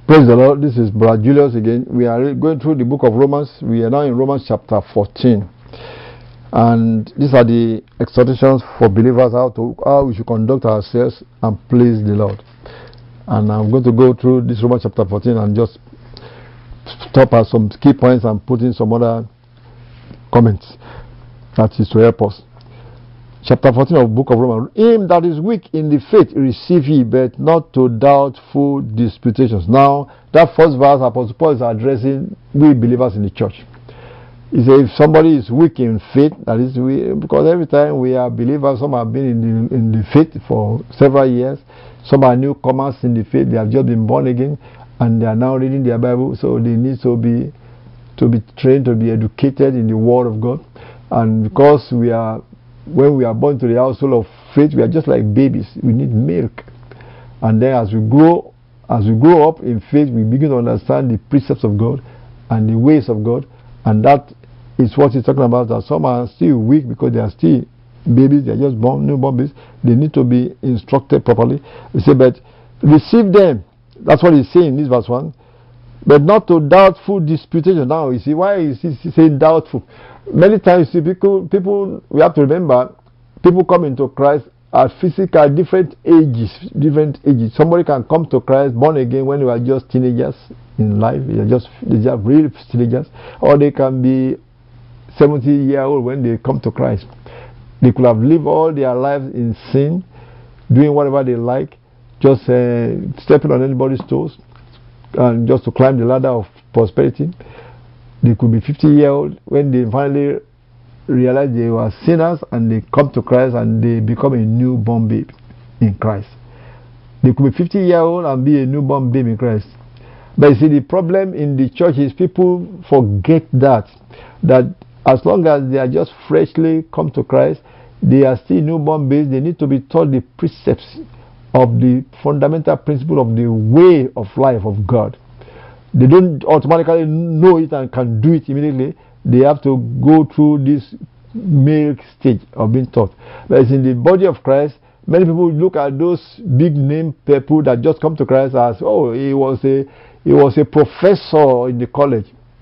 Praise the Lord. This is Brother Julius again. We are going through the book of Romans. We are now in Romans chapter 14. And these are the exhortations for believers how we should conduct ourselves and please the Lord. And I'm going to go through this Romans chapter 14 and just stop at some key points and put in some other comments that is to help us. Chapter 14 of the book of Romans. Him that is weak in the faith receive ye, but not to doubtful disputations. Now, that first verse, Apostle Paul is addressing we believers in the church. He says if somebody is weak in faith, that is, because every time we are believers, some have been in the faith for several years, some are newcomers in the faith, they have just been born again, and they are now reading their Bible, so they need to be trained, to be educated in the Word of God. And because when we are born to the household of faith, we are just like babies. We need milk. And then as we grow up in faith, we begin to understand the precepts of God and the ways of God. And that is what he's talking about, that some are still weak because they are still babies, they are just newborn babies. They need to be instructed properly. He said, but receive them. That's what he's saying in this verse 1. But not to doubtful disputation. Now, you see, why is he saying doubtful? Many times, you see, people, we have to remember, people come into Christ at physical different ages. Somebody can come to Christ born again when they are just teenagers in life. They are real teenagers, or they can be 70-year-old when they come to Christ. They could have lived all their lives in sin, doing whatever they like, just stepping on anybody's toes, and just to climb the ladder of prosperity. They could be 50-year-old when they finally realize they were sinners and they come to Christ and they become a newborn babe in Christ. They could be 50-year-old and be a newborn babe in Christ. But you see, the problem in the church is people forget that as long as they are just freshly come to Christ, they are still newborn babes. They need to be taught the precepts of the fundamental principle of the way of life of God. They don't automatically know it and can do it immediately. They have to go through this milk stage of being taught. But in the body of Christ, many people look at those big name people that just come to Christ as, oh, he was a professor in the college,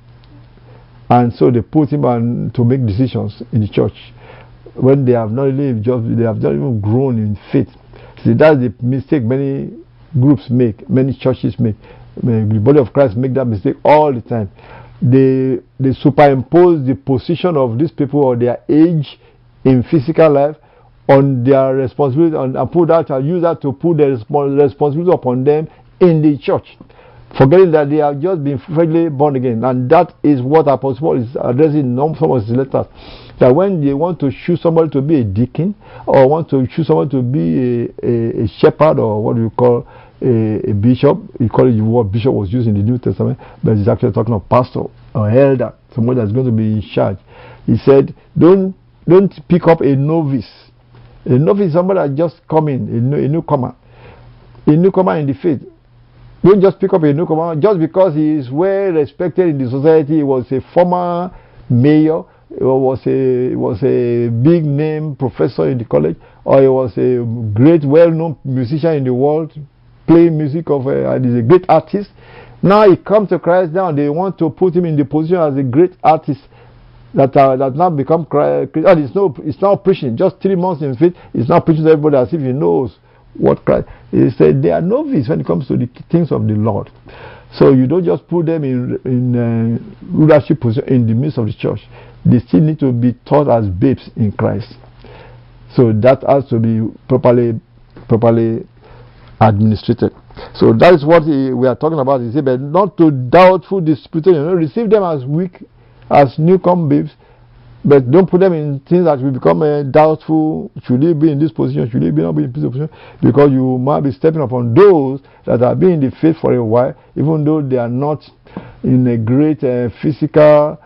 and so they put him on to make decisions in the church when they have not even grown in faith. See, that's the mistake many groups make, many churches make. The body of Christ make that mistake all the time. They superimpose the position of these people or their age in physical life on their responsibility and put that and use that to put the responsibility upon them in the church, forgetting that they have just been freshly born again. And that is what Apostle Paul is addressing in some of his letters. That when they want to choose somebody to be a deacon, or want to choose someone to be a shepherd, or what do you call a bishop, you call it what bishop was used in the New Testament, but it's actually talking of pastor or elder, someone that's going to be in charge. He said, don't pick up a novice. A novice is somebody that just come in, a newcomer in the faith. Don't just pick up a newcomer just because he is well respected in the society. He was a former mayor, he was a big name professor in the college, or he was a great well-known musician in the world, playing music and he's a great artist. Now he comes to Christ. Now they want to put him in the position as a great artist that now become Christ. And it's now preaching. Just 3 months in faith, he's now preaching to everybody as if he knows what Christ. He said they are novice when it comes to the things of the Lord. So you don't just put them in leadership position in the midst of the church. They still need to be taught as babes in Christ. So that has to be properly administrated. So that is what we are talking about. He said, but not to doubtful disputation. Receive them as weak, as newcome babes, but don't put them in things that will become doubtful. Should they be in this position? Should they not be in this position? Because you might be stepping upon those that have been in the faith for a while, even though they are not in a great physical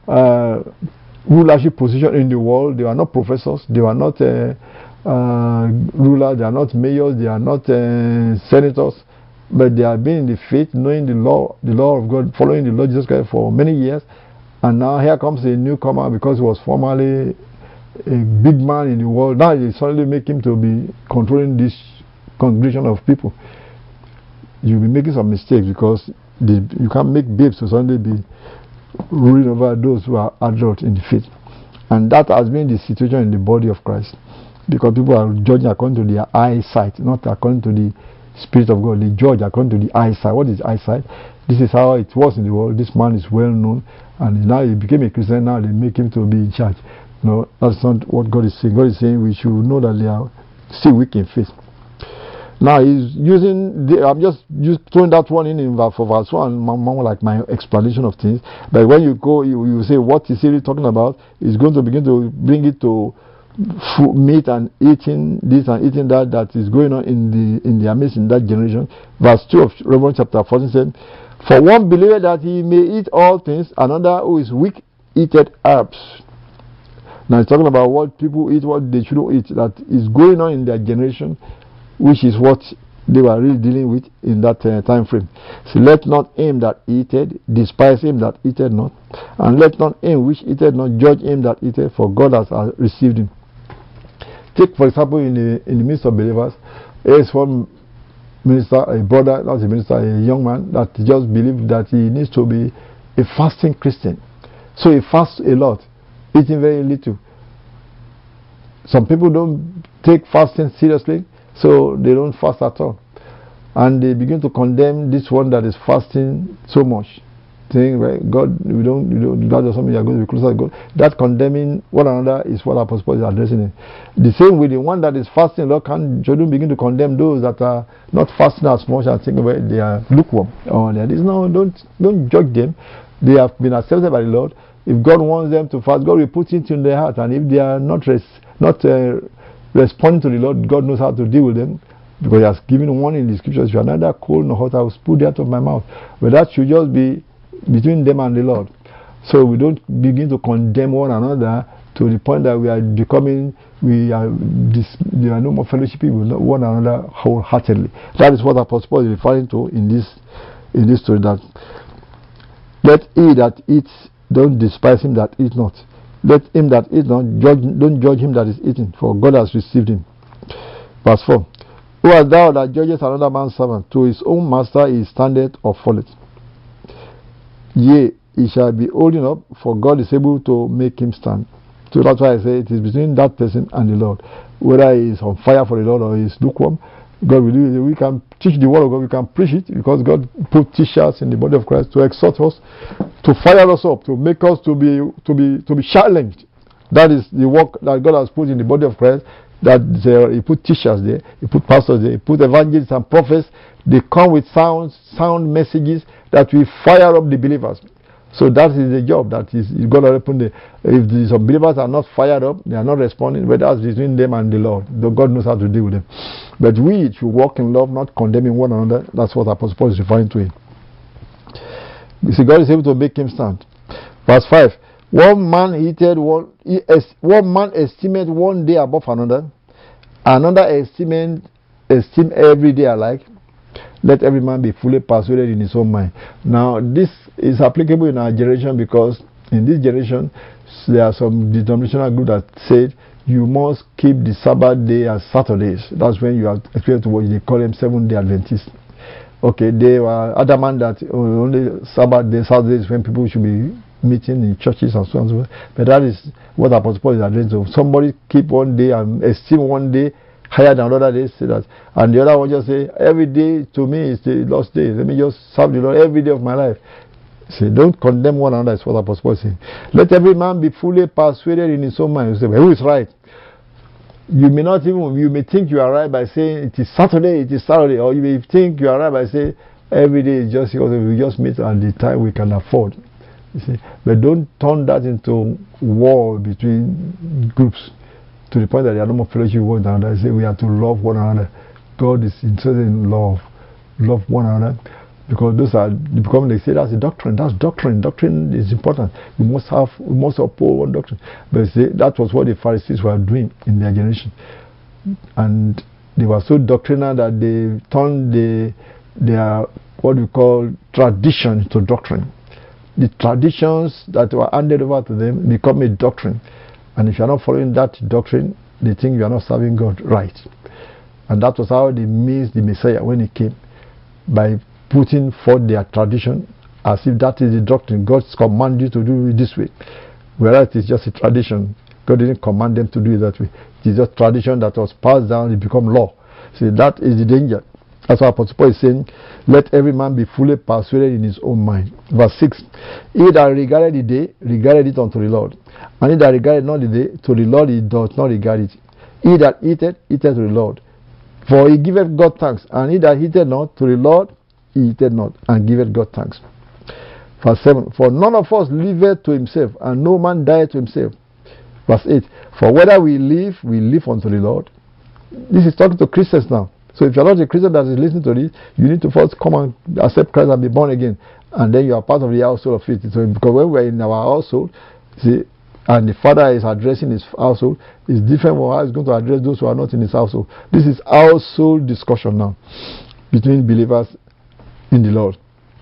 rulership position in the world. They are not professors. They are not rulers. They are not mayors. They are not senators. But they have been in the faith, knowing the law of God, following the Lord Jesus Christ for many years. And now here comes a newcomer because he was formerly a big man in the world. Now they suddenly make him to be controlling this congregation of people. you'll be making some mistakes, because you can't make babes to suddenly be ruling over those who are adult in the faith. And that has been the situation in the body of Christ, because people are judging according to their eyesight, not according to the Spirit of God. They judge according to the eyesight. What is eyesight? This is how it was in the world. This man is well known, and now he became a Christian. Now they make him to be in charge. No, that's not what God is saying. God is saying we should know that they are still weak in faith. Now he's using, I'm just throwing that one in for verse 1, more like my explanation of things. But when you go, you say, what is he really talking about? He's going to begin to bring it to meat and eating this and eating that is going on in their midst in that generation. Verse 2 of Romans chapter 14 says, for one believeth that he may eat all things, another who is weak eateth herbs. Now he's talking about what people eat, what they shouldn't eat, that is going on in their generation, which is what they were really dealing with in that time frame. So let not him that eateth despise him that eateth not, and let not him which eateth not judge him that eateth, for God has received him. Take for example in the midst of believers, there's one minister, a brother, not a minister, a young man that just believes that he needs to be a fasting Christian. So he fasts a lot, eating very little. Some people don't take fasting seriously, so they don't fast at all, and they begin to condemn this one that is fasting so much, saying, right, God, we don't that does something you are going to be closer to God. That condemning one another is what Apostle Paul is addressing it. The same with the one that is fasting a lot, shouldn't begin to condemn those that are not fasting as much and think about they are lukewarm. Oh, there is no, don't judge them. They have been accepted by the Lord. If God wants them to fast, God will put it in their heart, and if they are not responding to the Lord, God knows how to deal with them, because He has given one in the scriptures, you are neither cold nor hot, I will spew thee out of my mouth. But that should just be between them and the Lord. So we don't begin to condemn one another to the point that we are becoming, there are no more fellowship with one another wholeheartedly. That is what Apostle Paul is referring to in this story, that let he that eats, don't despise him that eats not. Let him that eats not, don't judge him that is eating, for God has received him. Verse 4. Who art thou that judgest another man's servant? To his own master he standeth or falleth. Yea, he shall be holding up, for God is able to make him stand. So that's why I say it is between that person and the Lord. Whether he is on fire for the Lord or he is lukewarm, God will do it. We can teach the word of God, we can preach it, because God put teachers in the body of Christ to exhort us, to fire us up, to make us to be challenged. That is the work that God has put in the body of Christ. That He put teachers there, He put pastors there, He put evangelists and prophets. They come with sound messages that will fire up the believers. So that is the job that is going to open the. If some believers are not fired up, they are not responding, but that's between them and the Lord. God knows how to deal with them. But we should walk in love, not condemning one another. That's what Apostle Paul is referring to. You see, God is able to make him stand. Verse 5. One man estimate one day above another, another esteem every day alike. Let every man be fully persuaded in his own mind. Now, this is applicable in our generation, because in this generation, there are some denominational groups that said you must keep the Sabbath day as Saturdays. That's when you have experience to what they call them Seventh-day Adventists. Okay, they were adamant that only Sabbath day, Saturdays, when people should be meeting in churches and so on and so forth. But that is what Apostle Paul is addressing. So somebody keep one day and esteem one day higher than another day, say that, and the other one just say every day to me is the lost day. Let me just serve the Lord every day of my life. Say, don't condemn one another. Is what Apostle Paul is saying. Let every man be fully persuaded in his own mind. You say, well, who is right? You may think you are right by saying it is Saturday, or you may think you are right by saying every day is just because we just meet at the time we can afford. You see, but don't turn that into war between groups, to the point that they are no more fellowship with one another. They say we have to love one another. God is interested in love. Love one another. Because those are becoming, they say that's a doctrine. That's doctrine. Doctrine is important. We must uphold one doctrine. But see, that was what the Pharisees were doing in their generation. And they were so doctrinal that they turned their what we call tradition to doctrine. The traditions that were handed over to them become a doctrine. And if you are not following that doctrine, they think you are not serving God right. And that was how they missed the Messiah when He came. by putting forth their tradition as if that is the doctrine. God's command you to do it this way, whereas it is just a tradition. God didn't command them to do it that way. It is just tradition that was passed down, it become law. See, that is the danger. That's why Apostle Paul is saying, let every man be fully persuaded in his own mind. Verse 6, he that regarded the day, regarded it unto the Lord. And he that regarded not the day, to the Lord he does not regard it. He that eateth, eateth to the Lord. For he giveth God thanks. And he that eateth not, to the Lord he eateth not, and giveth God thanks. Verse 7, for none of us liveth to himself, and no man dieth to himself. Verse 8, for whether we live unto the Lord. This is talking to Christians now. So if you're not a Christian that is listening to this, you need to first come and accept Christ and be born again. And then you are part of the household of faith. So because when we're in our household, see, and the father is addressing his household, it's different from how he's going to address those who are not in his household. This is household discussion now between believers in the Lord.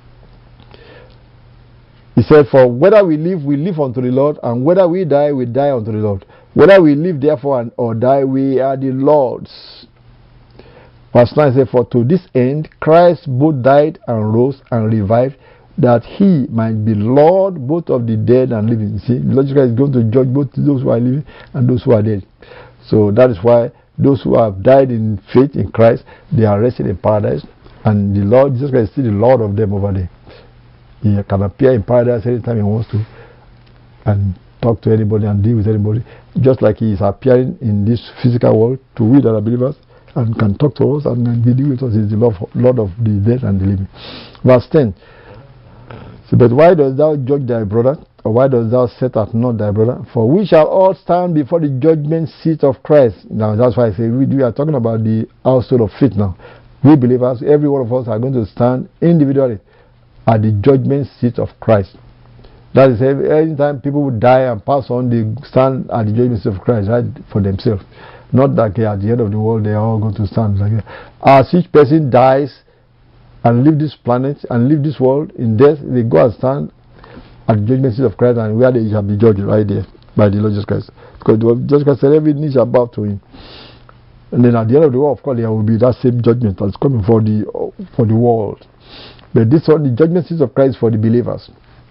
He said, for whether we live unto the Lord, and whether we die unto the Lord. Whether we live therefore or die, we are the Lord's. Verse 9 says, for to this end Christ both died and rose and revived, that he might be Lord both of the dead and living. You see, the Lord Jesus is going to judge both those who are living and those who are dead. So that is why those who have died in faith in Christ, they are rested in paradise, and the Lord Jesus Christ is still the Lord of them over there. He can appear in paradise anytime he wants to and talk to anybody and deal with anybody, just like he is appearing in this physical world to we that are believers and can talk to us and be deal with us. He is the Lord of the dead and the living. Verse 10. So, but why dost thou judge thy brother, or why dost thou set at naught thy brother? For we shall all stand before the judgment seat of Christ. Now that's why I say we are talking about the household of faith now. We believers, every one of us are going to stand individually at the judgment seat of Christ. That is, every time people would die and pass on, they stand at the judgment seat of Christ, right, for themselves. Not that at the end of the world they are all going to stand like that. As each person dies and leave this planet and leave this world in death, they go and stand at the judgment seat of Christ, and where they shall be judged right there by the Lord Jesus Christ. Because the Lord Jesus Christ said every knee shall bow to him. And then at the end of the world, of course, there will be that same judgment that's coming for the world. But this one, the judgment seat of Christ for the believers.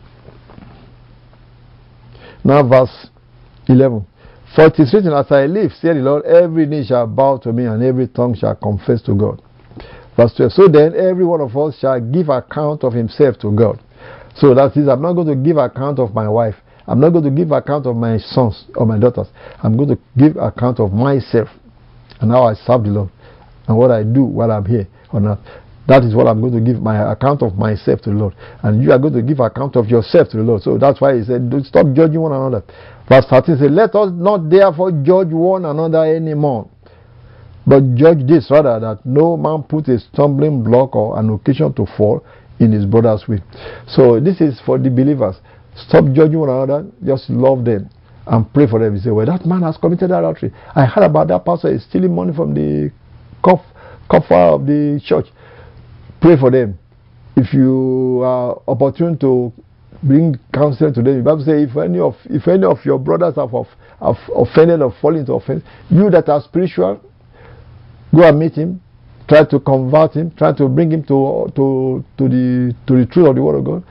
Now verse 11. For it is written, as I live, saith the Lord, every knee shall bow to me, and every tongue shall confess to God. Verse 12. So then every one of us shall give account of himself to God. So that is, I'm not going to give account of my wife. I'm not going to give account of my sons or my daughters. I'm going to give account of myself and how I serve the Lord and what I do while I'm here on earth. That is what I'm going to give my account of myself to the Lord. And you are going to give account of yourself to the Lord. So that's why he said, stop judging one another. Verse 13 says, let us not therefore judge one another anymore, but judge this rather, that no man put a stumbling block or an occasion to fall in his brother's way. So this is for the believers. Stop judging one another, just love them and pray for them. You say, well, that man has committed adultery. I heard about that pastor is stealing money from the coffer of the church. Pray for them. If you are opportune to bring counsel to them, the Bible says, if any of your brothers have offended or fallen into offense, you that are spiritual, go and meet him, try to convert him, try to bring him to the truth of the word of God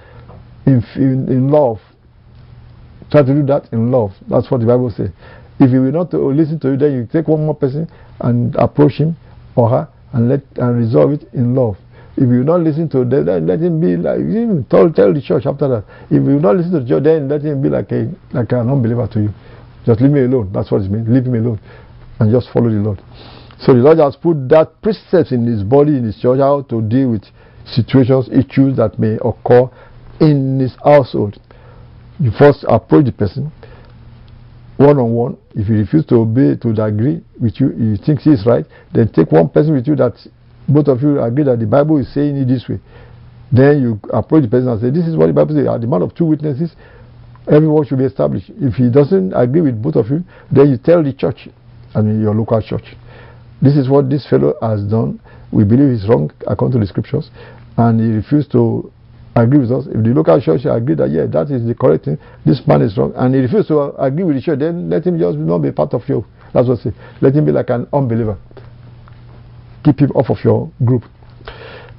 in love. Try to do that in love. That's what the Bible says. If he will not listen to you, then you take one more person and approach him or her and resolve it in love. If you will not listen to them, then let him be like, tell the church after that. If you will not listen to the church, then let him be like an unbeliever to you. Just leave me alone. That's what it means. Leave me alone and just follow the Lord. So the Lord has put that precepts in his body, in his church, how to deal with situations, issues that may occur in his household. You first approach the person one-on-one. If he refuses to obey, to agree with you, he thinks he is right, then take one person with you that both of you agree that the Bible is saying it this way. Then you approach the person and say, this is what the Bible says. At the man of two witnesses, everyone should be established. If he doesn't agree with both of you, then you tell the church, your local church, this is what this fellow has done. We believe he's wrong according to the scriptures, and he refused to agree with us. If the local church agree that, yeah, that is the correct thing, this man is wrong, and he refused to agree with the church, then let him just not be part of you. That's what I say. Let him be like an unbeliever. Keep him off of your group.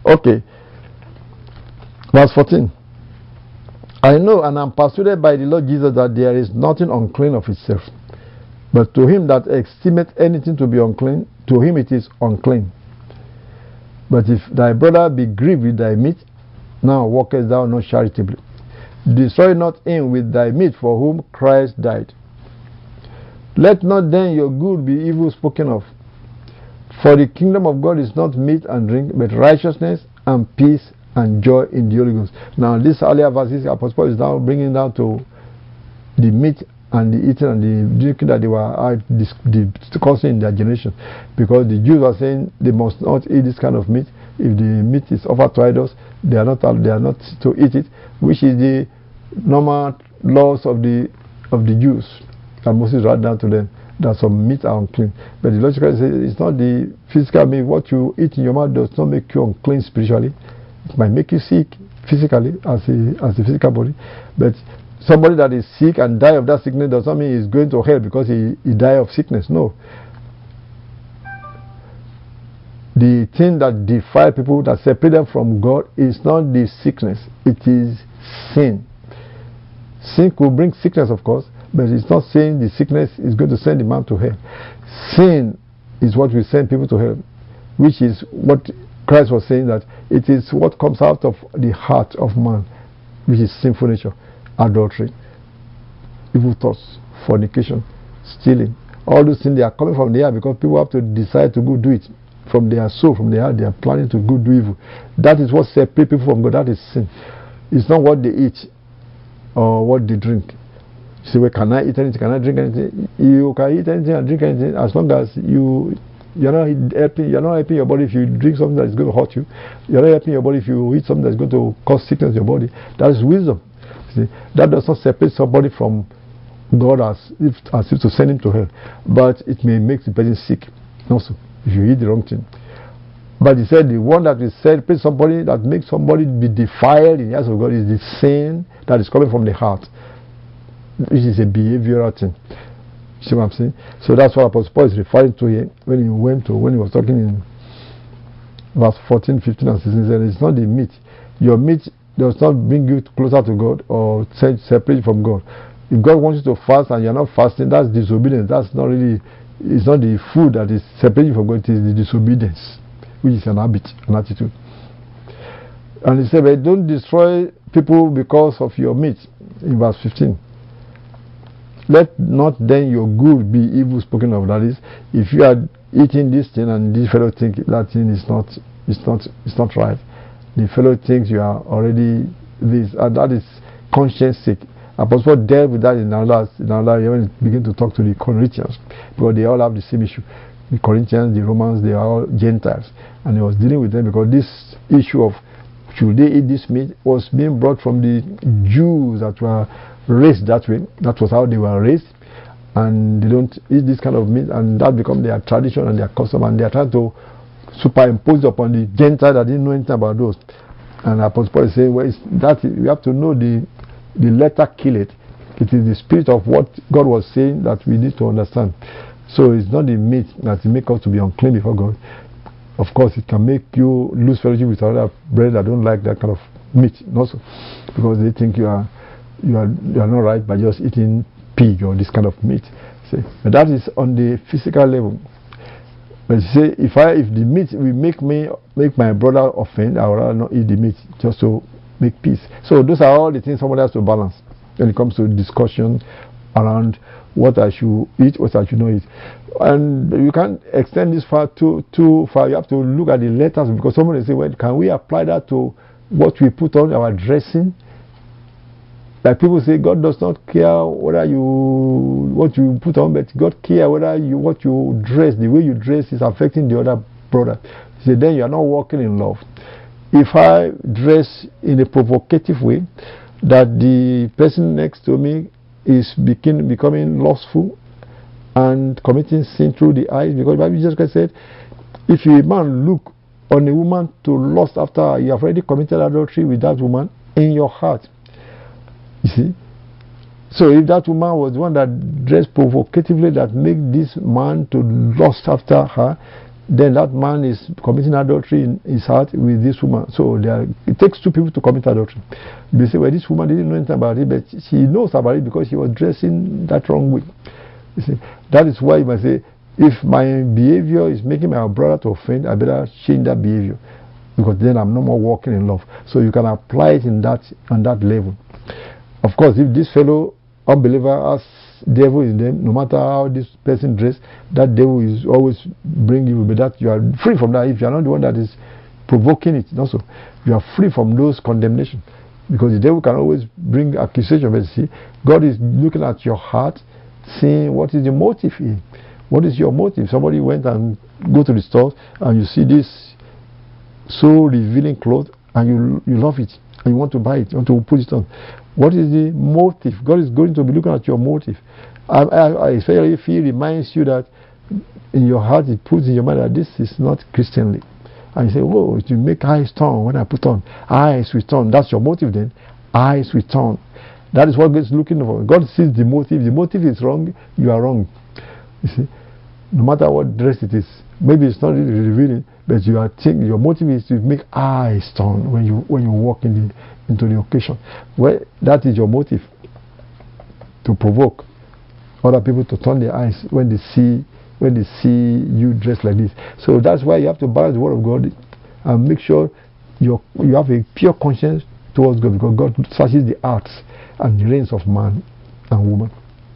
Okay. Verse 14. I know and am persuaded by the Lord Jesus that there is nothing unclean of itself. But to him that esteemeth anything to be unclean, to him it is unclean. But if thy brother be grieved with thy meat, now walkest thou not charitably. Destroy not him with thy meat for whom Christ died. Let not then your good be evil spoken of. For the kingdom of God is not meat and drink, but righteousness and peace and joy in the Holy Ghost. Now this earlier verses, Apostle Paul is now bringing down to the meat and the eating and the drinking that they were discussing in their generation. Because the Jews were saying they must not eat this kind of meat. If the meat is offered to idols, they are not to eat it, which is the normal laws of the Jews. And Moses wrote down to them that some meat are unclean. But the logical says it's not the physical meat. What you eat in your mouth does not make you unclean spiritually. It might make you sick physically as a physical body. But somebody that is sick and die of that sickness does not mean he's going to hell because he died of sickness. No. The thing that defiles people, that separate them from God, is not the sickness. It is sin. Sin could bring sickness, of course, but it's not saying the sickness is going to send the man to hell. Sin is what will send people to hell, which is what Christ was saying, that it is what comes out of the heart of man, which is sinful nature, adultery, evil thoughts, fornication, stealing. All those things, they are coming from the heart because people have to decide to go do it. From their soul, from their heart, they are planning to go do evil. That is what separates people from God. That is sin. It's not what they eat or what they drink. You say, well, can I eat anything? Can I drink anything? You can eat anything and drink anything as long as you're not helping your body. If you drink something that is going to hurt you, you're not helping your body. If you eat something that's going to cause sickness in your body, that is wisdom. See, that does not separate somebody from God as if to send him to hell, but it may make the person sick also if you eat the wrong thing. But he said the one that will separate somebody, that makes somebody be defiled in the eyes of God, is the sin that is coming from the heart, which is a behavioral thing. You see what I'm saying? So that's what Apostle Paul is referring to here when he was talking in verse 14, 15 and 16. He said it's not the meat. Your meat does not bring you closer to God or separate you from God. If God wants you to fast and you're not fasting, that's disobedience. That's not really, it's not the food that is separating you from God, it is the disobedience, which is an habit, an attitude. And he said, but don't destroy people because of your meat, in verse 15. Let not then your good be evil spoken of. That is, if you are eating this thing and this fellow thinks that thing is not right, the fellow thinks you are already this, and that is conscience sake. Apostle Paul dealt with that in another when he began to talk to the Corinthians, because they all have the same issue. The Corinthians, the Romans, they are all Gentiles, and he was dealing with them because this issue of should they eat this meat was being brought from the Jews that were raised that way. That was how they were raised, and they don't eat this kind of meat, and that becomes their tradition and their custom, and they are trying to superimpose upon the Gentiles that didn't know anything about those. And Apostle Paul is saying, well, you have to know the letter kill it. It is the spirit of what God was saying that we need to understand. So it's not the meat that makes us to be unclean before God. Of course, it can make you lose fellowship with other brethren that don't like that kind of meat, also, because they think you are not right by just eating pig or this kind of meat. See? But that is on the physical level. But say if the meat will make my brother offend, I would rather not eat the meat just to make peace. So those are all the things somebody has to balance when it comes to discussion around what I should eat, what I should not eat. And you can't extend this far too far. You have to look at the letters, because somebody will say, well, can we apply that to what we put on our dressing? Like people say, God does not care what you put on, but God cares what you dress. The way you dress is affecting the other brother. So then you are not walking in love. If I dress in a provocative way, that the person next to me is becoming lustful and committing sin through the eyes, because the Bible just said, if a man look on a woman to lust after her, you have already committed adultery with that woman in your heart. You see? So if that woman was the one that dressed provocatively that made this man to lust after her, then that man is committing adultery in his heart with this woman. So it takes two people to commit adultery. They say, well, this woman didn't know anything about it, but she knows about it because she was dressing that wrong way. You see, that is why you must say, if my behavior is making my brother to offend, I better change that behavior, because then I'm no more walking in love. So you can apply it on that level. Of course, if this fellow unbeliever has devil in them, no matter how this person dress, that devil is always bring you, but that you are free from that. If you are not the one that is provoking it, also you are free from those condemnation, because the devil can always bring accusation. But see, God is looking at your heart, seeing what is the motive here. What is your motive? Somebody went and go to the store and you see this so revealing cloth and you love it and you want to buy it, you want to put it on. What is the motive? God is going to be looking at your motive. Especially if He reminds you that in your heart, He puts in your mind that this is not Christianly. And you say, oh, it will make eyes turn when I put on. Eyes will turn. That's your motive then. Eyes will turn. That is what God is looking for. God sees the motive. The motive is wrong, you are wrong. You see, no matter what dress it is, maybe it's not really revealing, but you are thinking, your motive is to make eyes turn when you walk into the occasion. Well, that is your motive, to provoke other people to turn their eyes when they see you dressed like this. So that's why you have to balance the word of God and make sure you have a pure conscience towards God, because God searches the hearts and the reins of man and woman.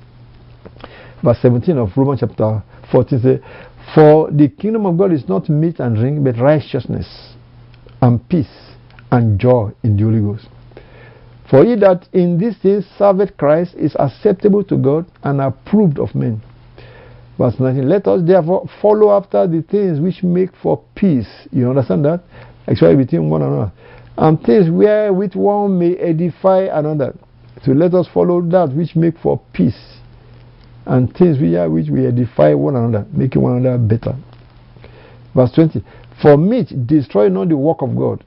Verse 17 of Romans chapter 14 says, for the kingdom of God is not meat and drink, but righteousness and peace and joy in the Holy Ghost. For he that in these things serveth Christ is acceptable to God and approved of men. Verse 19, let us therefore follow after the things which make for peace. You understand that? Actually between one another. And things wherewith one may edify another. So let us follow that which make for peace. And things which we edify one another, making one another better. Verse 20, for meat destroy not the work of God.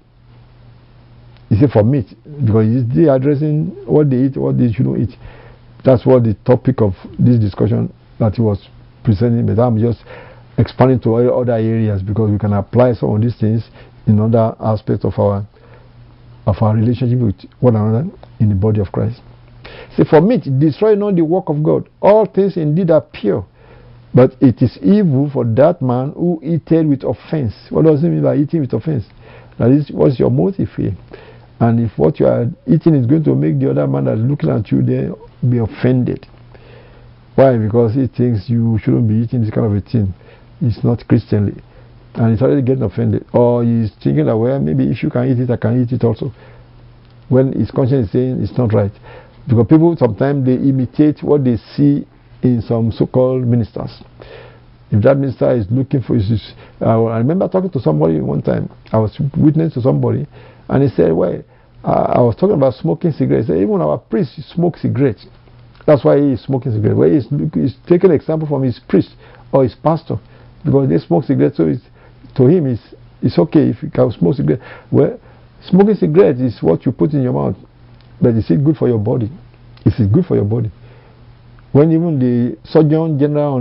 He said for meat, because they are addressing what they eat, what they shouldn't eat. That's what the topic of this discussion that he was presenting, but I'm just expanding to other areas, because we can apply some of these things in other aspects of our relationship with one another in the body of Christ. Say, for meat destroy not the work of God. All things indeed are pure, but it is evil for that man who eateth with offense. What does it mean by eating with offense? That is, what's your motive here? And if what you are eating is going to make the other man that is looking at you there be offended. Why? Because he thinks you shouldn't be eating this kind of a thing. It's not Christianly. And he's already getting offended. Or he's thinking that, well, maybe if you can eat it, I can eat it also. When his conscience is saying it's not right. Because people sometimes they imitate what they see in some so-called ministers. If that minister is looking for his, I remember talking to somebody one time. I was witness to somebody, and he said, well, I was talking about smoking cigarettes. He said, even our priest smokes cigarettes. That's why he is smoking cigarettes. Well, he's taking an example from his priest or his pastor, because they smoke cigarettes, so to him it's okay if you can smoke cigarettes. Well, smoking cigarettes is what you put in your mouth, but is it good for your body? Is it good for your body? When even the Surgeon General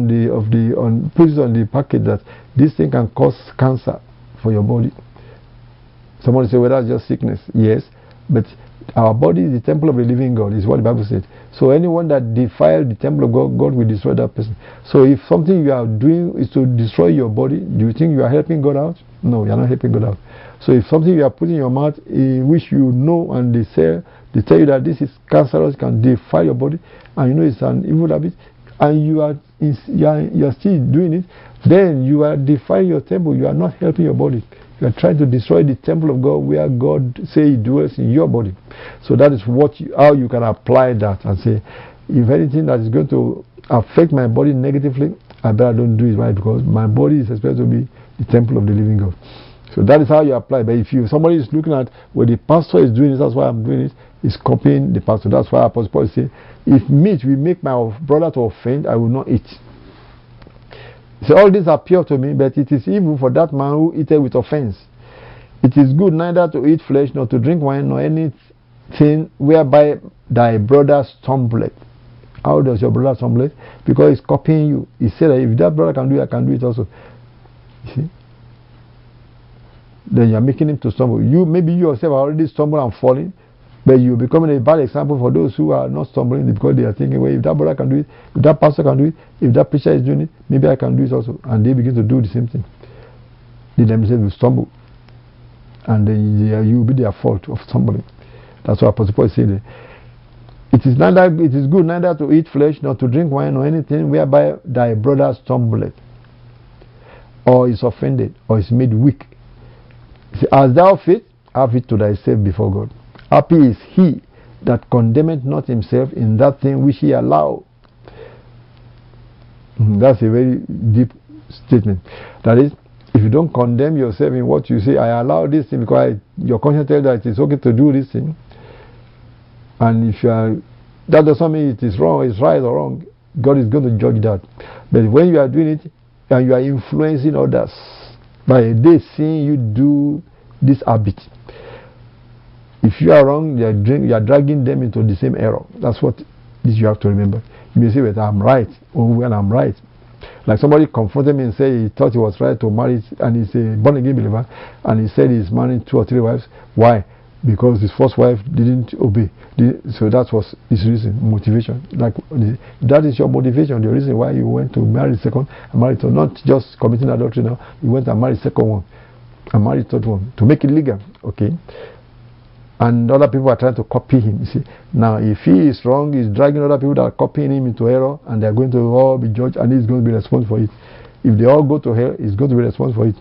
puts it on the package that this thing can cause cancer for your body. Somebody say, well, that's just sickness. Yes, but our body is the temple of the living God, is what the Bible said. So anyone that defiles the temple of God, God will destroy that person. So if something you are doing is to destroy your body, do you think you are helping God out? No, you are not helping God out. So if something you are putting in your mouth, in which you know, and they tell you that this is cancerous, can defile your body, and you know it's an evil habit, and you are still doing it, then you are defiling your temple. You are not helping your body. You are trying to destroy the temple of God, where God say He dwells in your body. So that is how you can apply that and say, if anything that is going to affect my body negatively, I better don't do it, right? Because my body is expected to be the temple of the living God. So that is how you apply. But if somebody is looking at, well, the pastor is doing this, that's why I'm doing it, is copying the pastor. That's why Apostle Paul says, if meat will make my brother to offend, I will not eat. So all these are pure to me, but it is evil for that man who eateth with offense. It is good neither to eat flesh, nor to drink wine, nor anything whereby thy brother stumbleth. How does your brother stumble? Because he's copying you. He said that if that brother can do it, I can do it also. You see? Then you are making him to stumble. Maybe you yourself are already stumbling and falling, but you're becoming a bad example for those who are not stumbling because they are thinking, well, if that brother can do it, if that pastor can do it, if that preacher is doing it, maybe I can do it also. And they begin to do the same thing. They themselves will stumble. And then you will be their fault of stumbling. That's what Apostle Paul is saying there. It is good neither to eat flesh nor to drink wine or anything whereby thy brother stumbleth, or is offended, or is made weak. See, as thou faith, have it to thyself before God. Happy is he that condemneth not himself in that thing which he allowed. That's a very deep statement. That is, if you don't condemn yourself in what you say, I allow this thing because your conscience tells that it is okay to do this thing. And if you are, that doesn't mean it is wrong, it's right or wrong. God is going to judge that. But when you are doing it and you are influencing others by they seeing you do this habit, if you are wrong, you are dragging them into the same error. That's what you have to remember. You may say, "But I'm right," or "When I'm right." Like somebody confronted me and said he thought he was right to marry, and he's a born again believer, and he said he's marrying 2 or 3 wives. Why? Because his first wife didn't obey. So that was his reason, motivation. Like that is your motivation, the reason why you went to marry the second and marry third, not just committing adultery now. You went and married the second one and married the third one to make it legal. Okay. And other people are trying to copy him. You see, now if he is wrong, he's dragging other people that are copying him into error, and they are going to all be judged, and he's going to be responsible for it. If they all go to hell, he's going to be responsible for it.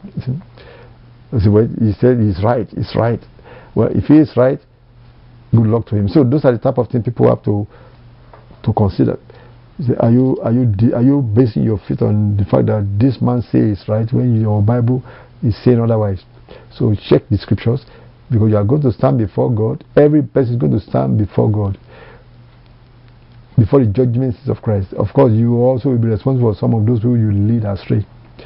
You see, well, he said he's right. He's right. Well, if he is right, good luck to him. So those are the type of things people have to consider. Say, are you basing your faith on the fact that this man says right when your Bible is saying otherwise? So check the scriptures, because you are going to stand before God. Every person is going to stand before God, before the judgment seat of Christ. Of course, you also will be responsible for some of those who you lead astray.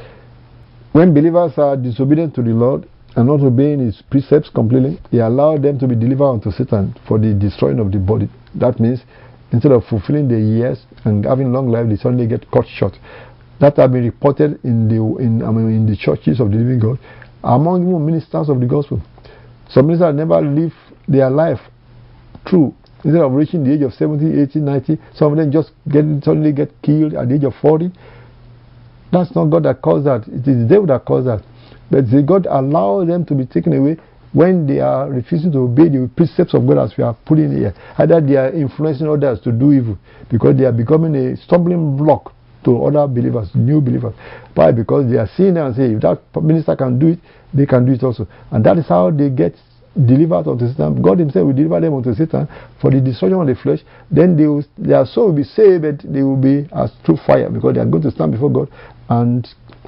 When believers are disobedient to the Lord and not obeying his precepts completely, he allowed them to be delivered unto Satan for the destroying of the body. That means instead of fulfilling their years and having long life, they suddenly get cut short. That has been reported in the churches of the living God, among even ministers of the gospel. Some ministers never live their life through. Instead of reaching the age of 70, 80, 90, some of them just suddenly get killed at the age of 40. That's not God that caused that. It is the devil that caused that. But God allows them to be taken away when they are refusing to obey the precepts of God, as we are putting here. Either they are influencing others to do evil because they are becoming a stumbling block to other believers, new believers. Why? Because they are seeing them and say, if that minister can do it, they can do it also. And that is how they get delivered unto Satan. God himself will deliver them unto Satan for the destruction of the flesh. Then their soul will be saved, but they will be as through fire, because they are going to stand before God and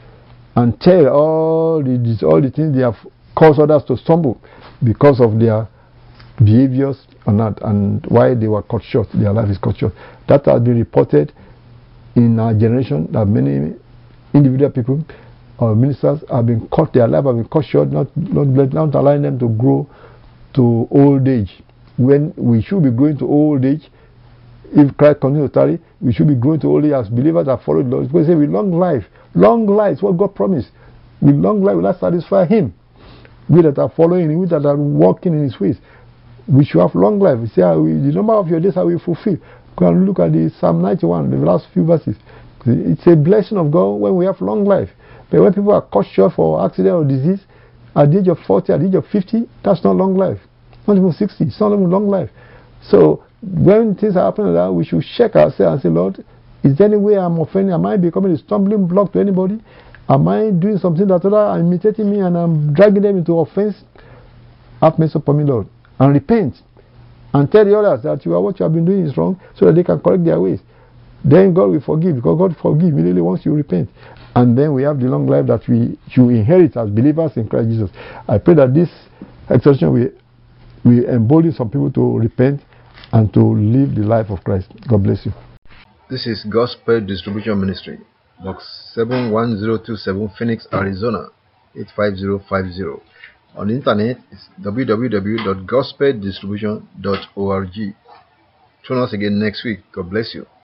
tell all the things they have caused others to stumble because of their behaviors or not, and why they were cut short. Their life is cut short. That has been reported in our generation, that many individual people or ministers have been cut, their life have been cut short, not allowing them to grow to old age. When we should be growing to old age, if Christ continues to tarry, we should be growing to old age as believers that follow the Lord. Because say with long life is what God promised. With long life will I satisfy him. We that are following him, we that are walking in his ways, we should have long life. We say, the number of your days I will fulfill. Go and look at the Psalm 91, the last few verses. It's a blessing of God when we have long life. But when people are cut short for accident or disease at the age of 40, at the age of 50, that's not long life. Not even 60, it's not even long life. So when things are happening like that, we should check ourselves and say, Lord, is there any way I'm offending? Am I becoming a stumbling block to anybody? Am I doing something that others are imitating me and I'm dragging them into offense? Have mercy upon me, Lord, and repent. And tell the others that what you have been doing is wrong, so that they can correct their ways. Then God will forgive, because God forgives immediately once you repent. And then we have the long life that you inherit as believers in Christ Jesus. I pray that this exhortation will embolden some people to repent and to live the life of Christ. God bless you. This is Gospel Distribution Ministry, Box 71027, Phoenix, Arizona 85050. On the internet, it's www.gospeldistribution.org. Join us again next week. God bless you.